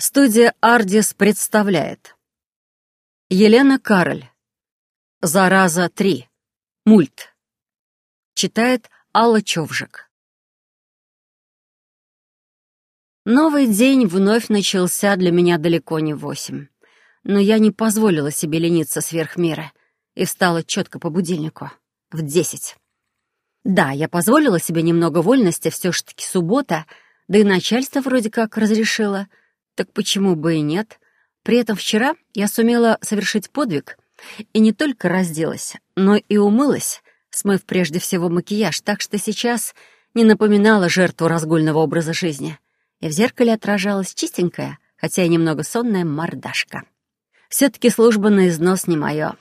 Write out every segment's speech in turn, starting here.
Студия «Ардис» представляет Елена Кароль. «Зараза 3». Мульт. Читает Алла Човжик. Новый день вновь начался для меня далеко не в 8. Но я не позволила себе лениться сверх меры и встала четко по будильнику в 10. Да, я позволила себе немного вольности, все ж таки суббота, да и начальство вроде как разрешило. Так почему бы и нет? При этом вчера я сумела совершить подвиг и не только разделась, но и умылась, смыв прежде всего макияж, так что сейчас не напоминала жертву разгульного образа жизни. И в зеркале отражалась чистенькая, хотя и немного сонная мордашка. Все-таки служба на износ не мое.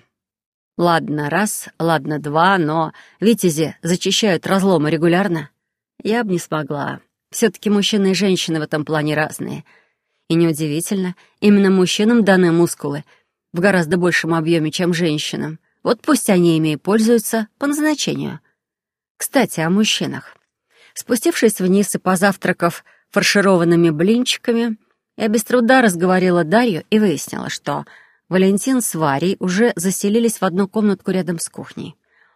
Ладно раз, ладно два, но витязи зачищают разломы регулярно. Я бы не смогла. Все-таки мужчины и женщины в этом плане разные. И неудивительно, именно мужчинам даны мускулы в гораздо большем объеме, чем женщинам. Вот пусть они ими и пользуются по назначению. Кстати, о мужчинах. Спустившись вниз и позавтракав фаршированными блинчиками, я без труда разговорила Дарью и выяснила, что Валентин с Варей уже заселились в одну комнатку рядом с кухней.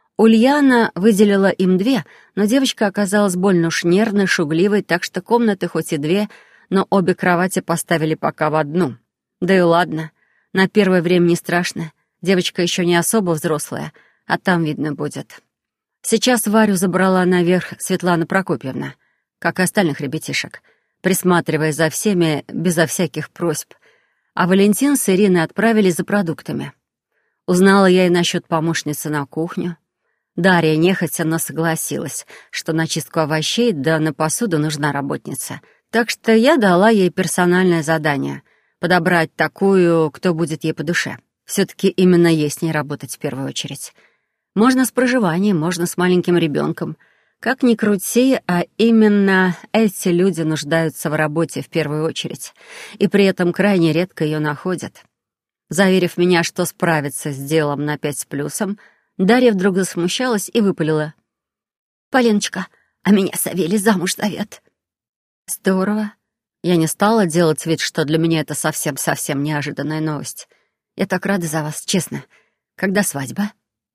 Ульяна выделила им 2, но девочка оказалась больно уж нервной, шугливой, так что комнаты хоть и 2, но обе кровати поставили пока в одну. Да и ладно, на первое время не страшно. Девочка еще не особо взрослая, а там видно будет. Сейчас Варю забрала наверх Светлана Прокопьевна, как и остальных ребятишек, присматривая за всеми безо всяких просьб. А Валентин с Ириной отправились за продуктами. Узнала я и насчет помощницы на кухню. Дарья нехотя, но согласилась, что на чистку овощей да на посуду нужна работница. Так что я дала ей персональное задание — подобрать такую, кто будет ей по душе. Все-таки именно ей с ней работать в первую очередь. Можно с проживанием, можно с маленьким ребенком. Как ни крути, а именно эти люди нуждаются в работе в первую очередь, и при этом крайне редко ее находят. Заверив меня, что справится с делом на 5 с плюсом, Дарья вдруг засмущалась и выпалила: «Полиночка, а меня Савелий замуж зовет». «Здорово». Я не стала делать вид, что для меня это совсем-совсем неожиданная новость. Я так рада за вас, честно. Когда свадьба?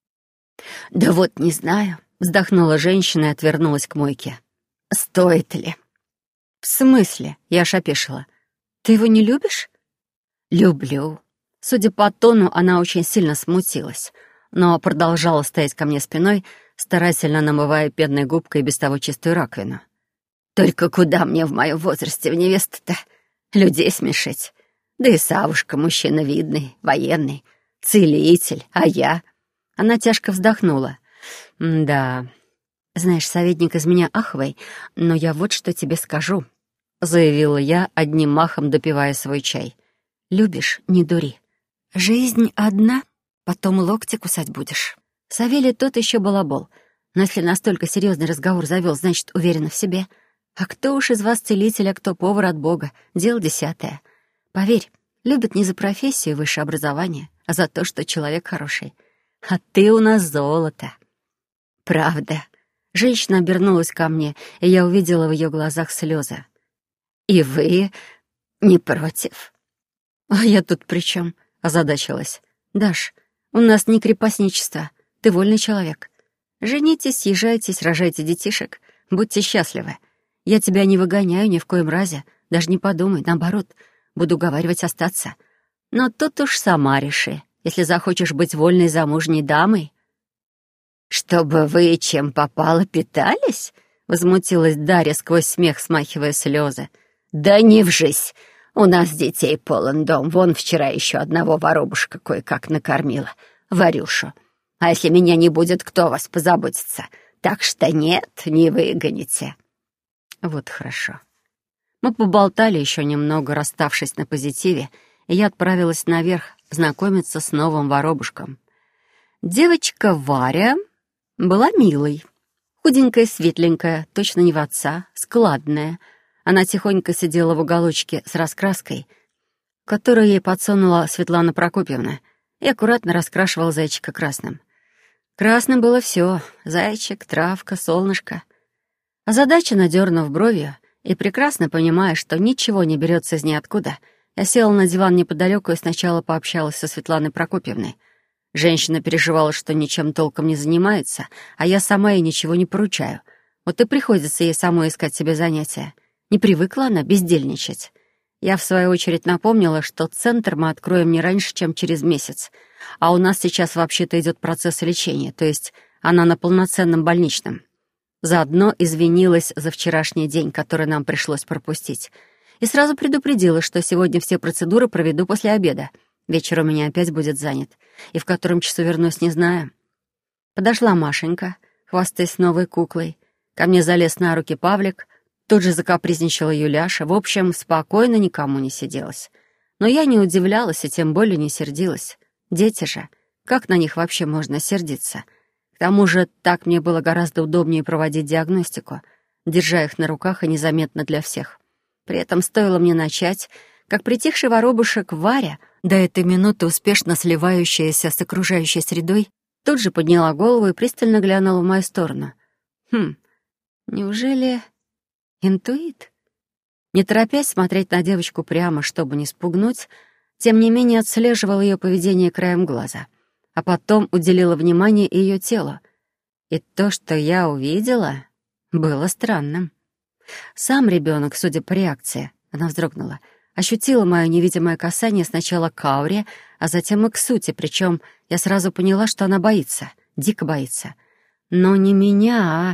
«Да вот не знаю», — вздохнула женщина и отвернулась к мойке. «Стоит ли?» «В смысле?» — я аж опешила. «Ты его не любишь?» «Люблю». Судя по тону, она очень сильно смутилась, но продолжала стоять ко мне спиной, старательно намывая пенной губкой без того чистую раковину. «Только куда мне в моем возрасте в невесту-то? Людей смешить. Да и Савушка мужчина видный, военный, целитель, а я...» Она тяжко вздохнула. «Да, знаешь, советник из меня ахвый, но я вот что тебе скажу», — заявила я, одним махом допивая свой чай. «Любишь — не дури. Жизнь одна, потом локти кусать будешь». Савелий тот еще балабол, но если настолько серьезный разговор завел, значит, уверена в себе. А кто уж из вас целитель, а кто повар от Бога? Дело 10. Поверь, любят не за профессию и высшее образование, а за то, что человек хороший. А ты у нас золото. Правда. Женщина обернулась ко мне, и я увидела в ее глазах слезы. И вы не против? А я тут при чем? Озадачилась. Даш, у нас не крепостничество. Ты вольный человек. Женитесь, съезжайтесь, рожайте детишек. Будьте счастливы. Я тебя не выгоняю ни в коем разе. Даже не подумай, наоборот, буду уговаривать остаться. Но тут уж сама реши, если захочешь быть вольной замужней дамой. «Чтобы вы чем попало питались?» — возмутилась Дарья сквозь смех, смахивая слезы. «Да не вжись! У нас детей полон дом. Вон вчера еще одного воробушка кое-как накормила, Варюшу. А если меня не будет, кто о вас позаботится? Так что нет, не выгоните». Вот хорошо. Мы поболтали еще немного, расставшись на позитиве, и я отправилась наверх знакомиться с новым воробушком. Девочка Варя была милой. Худенькая, светленькая, точно не в отца, складная. Она тихонько сидела в уголочке с раскраской, которую ей подсунула Светлана Прокопьевна, и аккуратно раскрашивала зайчика красным. Красным было все — зайчик, травка, солнышко. Озадаченно дернув бровью и прекрасно понимая, что ничего не берется из ниоткуда, Я села на диван неподалеку и сначала пообщалась со Светланой Прокопьевной. Женщина переживала, что ничем толком не занимается, а я сама ей ничего не поручаю. Вот и приходится ей самой искать себе занятия. Не привыкла она бездельничать. Я, в свою очередь, напомнила, что центр мы откроем не раньше, чем через месяц. А у нас сейчас вообще-то идет процесс лечения, то есть она на полноценном больничном. Заодно извинилась за вчерашний день, который нам пришлось пропустить. И сразу предупредила, что сегодня все процедуры проведу после обеда. Вечер у меня опять будет занят. И в котором часу вернусь, не знаю. Подошла Машенька, хвастаясь новой куклой. Ко мне залез на руки Павлик. Тут же закапризничала Юляша. В общем, спокойно никому не сиделось. Но я не удивлялась и тем более не сердилась. Дети же. Как на них вообще можно сердиться? К тому же так мне было гораздо удобнее проводить диагностику, держа их на руках и незаметно для всех. При этом стоило мне начать, как притихший воробушек Варя, до этой минуты успешно сливающаяся с окружающей средой, тут же подняла голову и пристально глянула в мою сторону. Неужели интуит? Не торопясь смотреть на девочку прямо, чтобы не спугнуть, тем не менее отслеживала ее поведение краем глаза, а потом уделила внимание ее телу. И то, что я увидела, было странным. Сам ребенок, судя по реакции, она вздрогнула, ощутила мое невидимое касание сначала к ауре, а затем и к сути, причем я сразу поняла, что она боится, дико боится. Но не меня, а...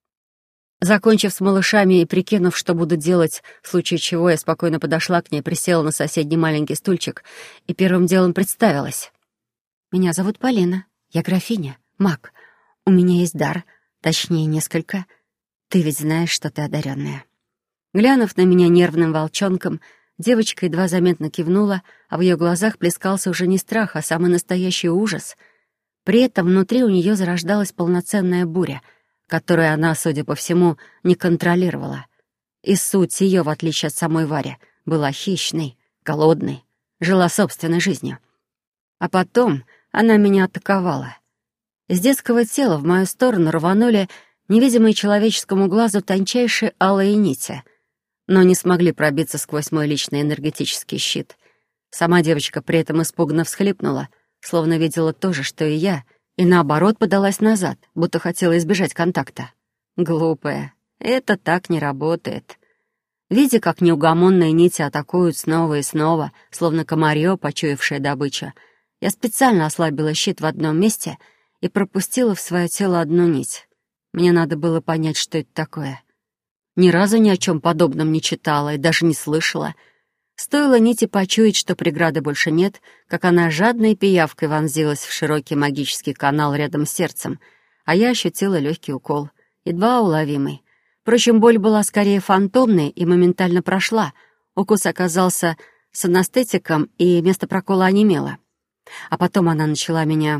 Закончив с малышами и прикинув, что буду делать, в случае чего, я спокойно подошла к ней, присела на соседний маленький стульчик и первым делом представилась. «Меня зовут Полина, я графиня, маг. У меня есть дар, точнее, несколько. Ты ведь знаешь, что ты одаренная». Глянув на меня нервным волчонком, девочка едва заметно кивнула, а в ее глазах плескался уже не страх, а самый настоящий ужас. При этом внутри у нее зарождалась полноценная буря, которую она, судя по всему, не контролировала. И суть ее, в отличие от самой Вари, была хищной, голодной, жила собственной жизнью. А потом она меня атаковала. Из детского тела в мою сторону рванули невидимые человеческому глазу тончайшие алые нити, но не смогли пробиться сквозь мой личный энергетический щит. Сама девочка при этом испуганно всхлипнула, словно видела то же, что и я, и наоборот подалась назад, будто хотела избежать контакта. Глупая, это так не работает. Видя, как неугомонные нити атакуют снова и снова, словно комарье, почуявшее добычу, я специально ослабила щит в одном месте и пропустила в свое тело одну нить. Мне надо было понять, что это такое. Ни разу ни о чем подобном не читала и даже не слышала. Стоило нити почуять, что преграды больше нет, как она жадной пиявкой вонзилась в широкий магический канал рядом с сердцем, а я ощутила легкий укол, едва уловимый. Впрочем, боль была скорее фантомной и моментально прошла. Укус оказался с анестетиком, и место прокола онемело. А потом она начала меня...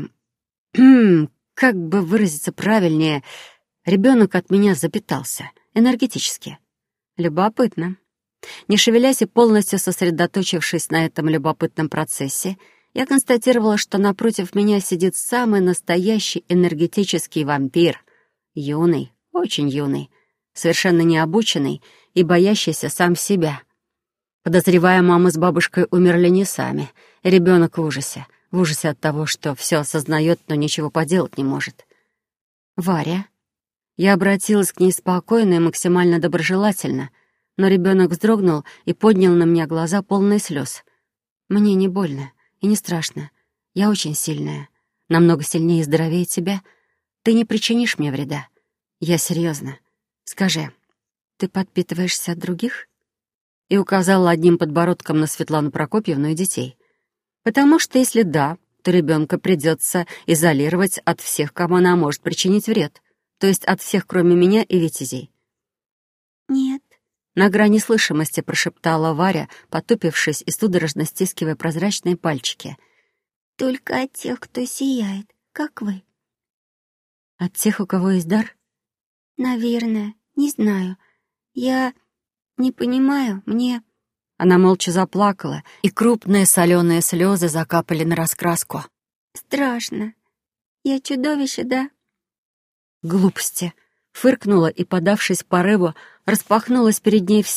как бы выразиться правильнее... Ребенок от меня запитался, энергетически. Любопытно. Не шевелясь и полностью сосредоточившись на этом любопытном процессе, я констатировала, что напротив меня сидит самый настоящий энергетический вампир. Юный, очень юный, совершенно необученный и боящийся сам себя. Подозревая, мама с бабушкой умерли не сами, и ребенок в ужасе от того, что все осознает, но ничего поделать не может. «Варя?» Я обратилась к ней спокойно и максимально доброжелательно, но ребенок вздрогнул и поднял на меня глаза, полные слез. «Мне не больно и не страшно. Я очень сильная, намного сильнее и здоровее тебя. Ты не причинишь мне вреда. Я серьезно. Скажи, ты подпитываешься от других?» И указала одним подбородком на Светлану Прокопьевну и детей. «Потому что если да, то ребенка придется изолировать от всех, кому она может причинить вред, то есть от всех, кроме меня и Витязей». «Нет», — на грани слышимости прошептала Варя, потупившись и судорожно стискивая прозрачные пальчики. «только от тех, кто сияет, как вы». «От тех, у кого есть дар?» «Наверное, не знаю. Я не понимаю, мне...» Она молча заплакала, и крупные соленые слезы закапали на раскраску. «Страшно. Я чудовище, да?» «Глупости!» — фыркнула и, подавшись порыву, распахнулась перед ней вся,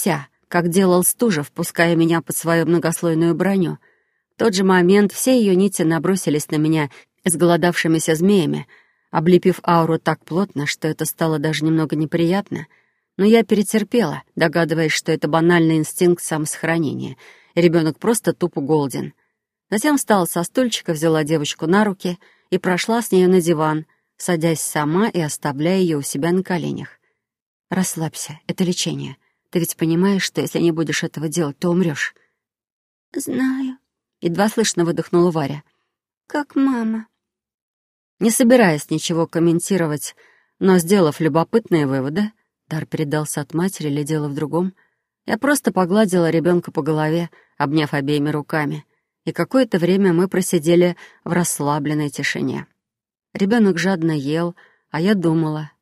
как делал Стужев, пуская меня под свою многослойную броню. В тот же момент все ее нити набросились на меня изголодавшимися змеями, облепив ауру так плотно, что это стало даже немного неприятно. Но я перетерпела, догадываясь, что это банальный инстинкт самосохранения, и ребенок просто тупо голоден. Затем встала со стульчика, взяла девочку на руки и прошла с нею на диван, садясь сама и оставляя ее у себя на коленях. «Расслабься, это лечение. Ты ведь понимаешь, что если не будешь этого делать, то умрешь?» «Знаю», — едва слышно выдохнула Варя. «как мама». Не собираясь ничего комментировать, но сделав любопытные выводы, дар передался от матери или дело в другом, я просто погладила ребенка по голове, обняв обеими руками, и какое-то время мы просидели в расслабленной тишине. Ребенок жадно ел, а я думала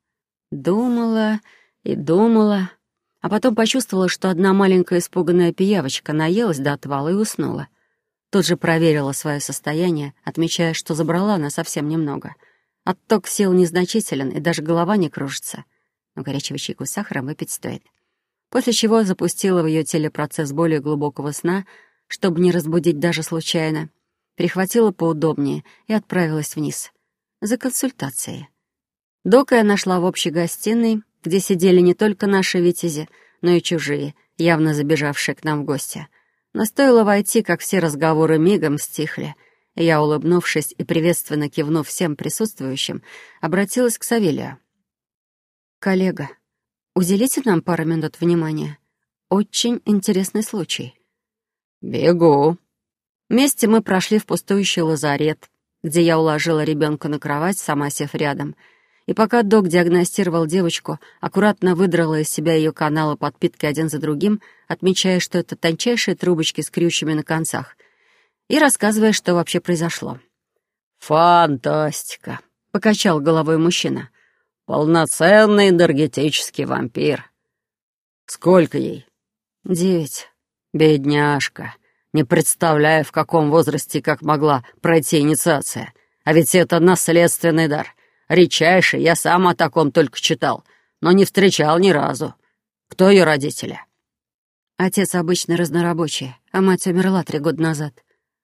и думала, а потом почувствовала, что одна маленькая испуганная пиявочка наелась до отвала и уснула. Тут же проверила свое состояние, отмечая, что забрала она совсем немного. Отток сил незначителен, и даже голова не кружится. Но горячего чайку с сахаром выпить стоит. После чего запустила в ее теле процесс более глубокого сна, чтобы не разбудить даже случайно, перехватила поудобнее и отправилась вниз. За консультацией. Дока я нашла в общей гостиной, где сидели не только наши витязи, но и чужие, явно забежавшие к нам в гости. Но стоило войти, как все разговоры мигом стихли, и я, улыбнувшись и приветственно кивнув всем присутствующим, обратилась к Савелию. «Коллега, уделите нам пару минут внимания. Очень интересный случай». «Бегу». Вместе мы прошли в пустующий лазарет, где я уложила ребенка на кровать, сама сев рядом, и пока док диагностировал девочку, аккуратно выдрала из себя ее каналы подпитки один за другим, отмечая, что это тончайшие трубочки с крючьями на концах, и рассказывая, что вообще произошло. «Фантастика!» — покачал головой мужчина. «Полноценный энергетический вампир. Сколько ей?» 9. «Бедняжка. Не представляю, в каком возрасте и как могла пройти инициация. А ведь это наследственный дар. Редчайший, я сам о таком только читал, но не встречал ни разу. Кто ее родители?» Отец обычно разнорабочий, а мать умерла 3 года назад.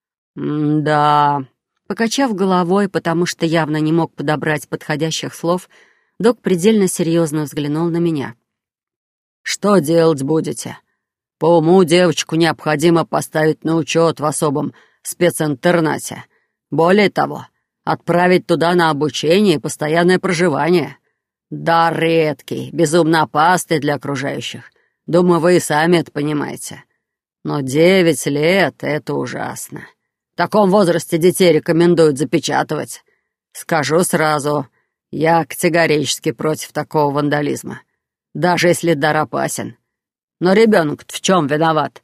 «Да...» Покачав головой, потому что явно не мог подобрать подходящих слов, док предельно серьезно взглянул на меня. «Что делать будете? По уму девочку необходимо поставить на учет в особом специнтернате. Более того, отправить туда на обучение и постоянное проживание. Дар редкий, безумно опасный для окружающих. Думаю, вы и сами это понимаете. Но 9 лет — это ужасно. В таком возрасте детей рекомендуют запечатывать. Скажу сразу, я категорически против такого вандализма, даже если дар опасен. Но ребенок-то в чем виноват?»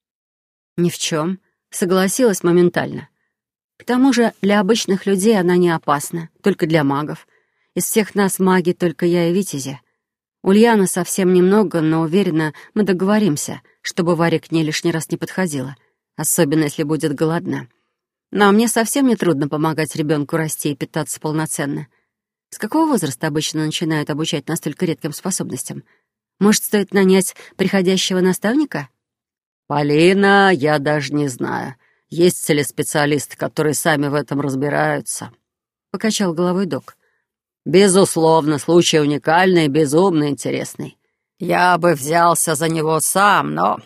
«Ни в чем», — согласилась моментально. К тому же для обычных людей она не опасна, только для магов. Из всех нас маги только я и Витязи. Ульяна совсем немного, но уверена, мы договоримся, чтобы Варя к ней лишний раз не подходила, особенно если будет голодна. Но мне совсем не трудно помогать ребенку расти и питаться полноценно. С какого возраста обычно начинают обучать настолько редким способностям? Может, стоит нанять приходящего наставника? «Полина, я даже не знаю. Есть ли специалисты, которые сами в этом разбираются?» — покачал головой док. «Безусловно, случай уникальный и безумно интересный. Я бы взялся за него сам, но,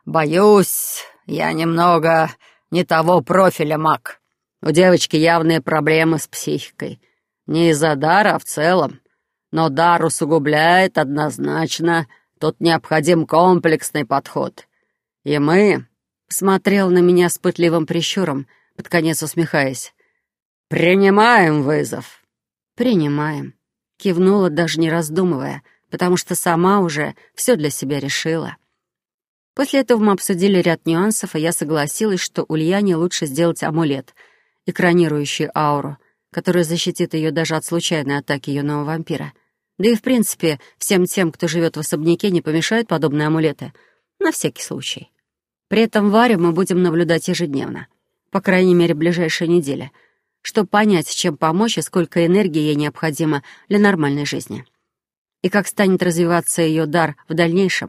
боюсь, я немного не того профиля маг. У девочки явные проблемы с психикой. Не из-за дара, а в целом. Но дар усугубляет однозначно. Тут необходим комплексный подход. И мы...» Смотрел на меня с пытливым прищуром, под конец усмехаясь. «Принимаем вызов». «Принимаем», — кивнула, даже не раздумывая, потому что сама уже все для себя решила. После этого мы обсудили ряд нюансов, и я согласилась, что Ульяне лучше сделать амулет, экранирующий ауру, который защитит ее даже от случайной атаки юного вампира. Да и, в принципе, всем тем, кто живет в особняке, не помешают подобные амулеты, на всякий случай. При этом Варю мы будем наблюдать ежедневно, по крайней мере, ближайшие недели, чтобы понять, чем помочь и сколько энергии ей необходимо для нормальной жизни. И как станет развиваться ее дар в дальнейшем,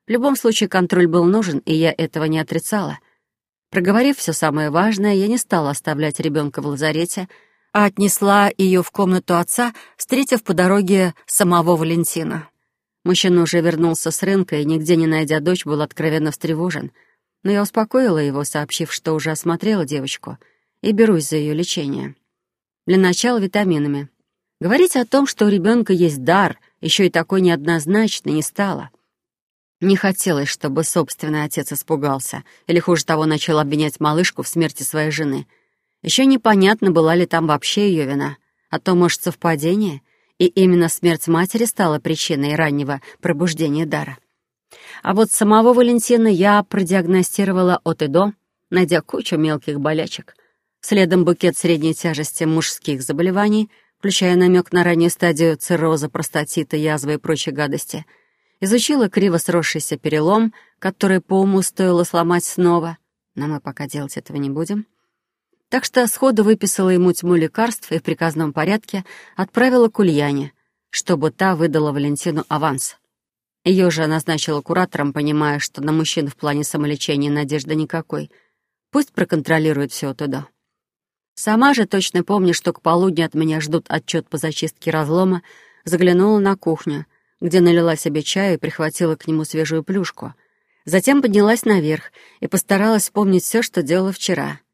В любом случае контроль был нужен, и я этого не отрицала. Проговорив все самое важное, я не стала оставлять ребенка в лазарете, а отнесла ее в комнату отца, встретив по дороге самого Валентина. Мужчина уже вернулся с рынка и, нигде не найдя дочь, был откровенно встревожен. Но я успокоила его, сообщив, что уже осмотрела девочку и берусь за ее лечение. Для начала витаминами. Говорить о том, что у ребенка есть дар, еще и такой неоднозначный, не стало. Не хотелось, чтобы собственный отец испугался или, хуже того, начал обвинять малышку в смерти своей жены. Еще непонятно, была ли там вообще ее вина, а то, может, совпадение, и именно смерть матери стала причиной раннего пробуждения дара. А вот самого Валентина я продиагностировала от и до, найдя кучу мелких болячек. Следом букет средней тяжести мужских заболеваний, включая намек на раннюю стадию цирроза, простатита, язвы и прочей гадости. Изучила криво сросшийся перелом, который по уму стоило сломать снова, но мы пока делать этого не будем. Так что сходу выписала ему тьму лекарств и в приказном порядке отправила к Ульяне, чтобы та выдала Валентину аванс. Ее же назначила куратором, понимая, что на мужчин в плане самолечения надежды никакой. Пусть проконтролирует все туда. Сама же, точно помню, что к полудню от меня ждут отчет по зачистке разлома, заглянула на кухню, где налила себе чаю и прихватила к нему свежую плюшку. Затем поднялась наверх и постаралась вспомнить все, что делала вчера.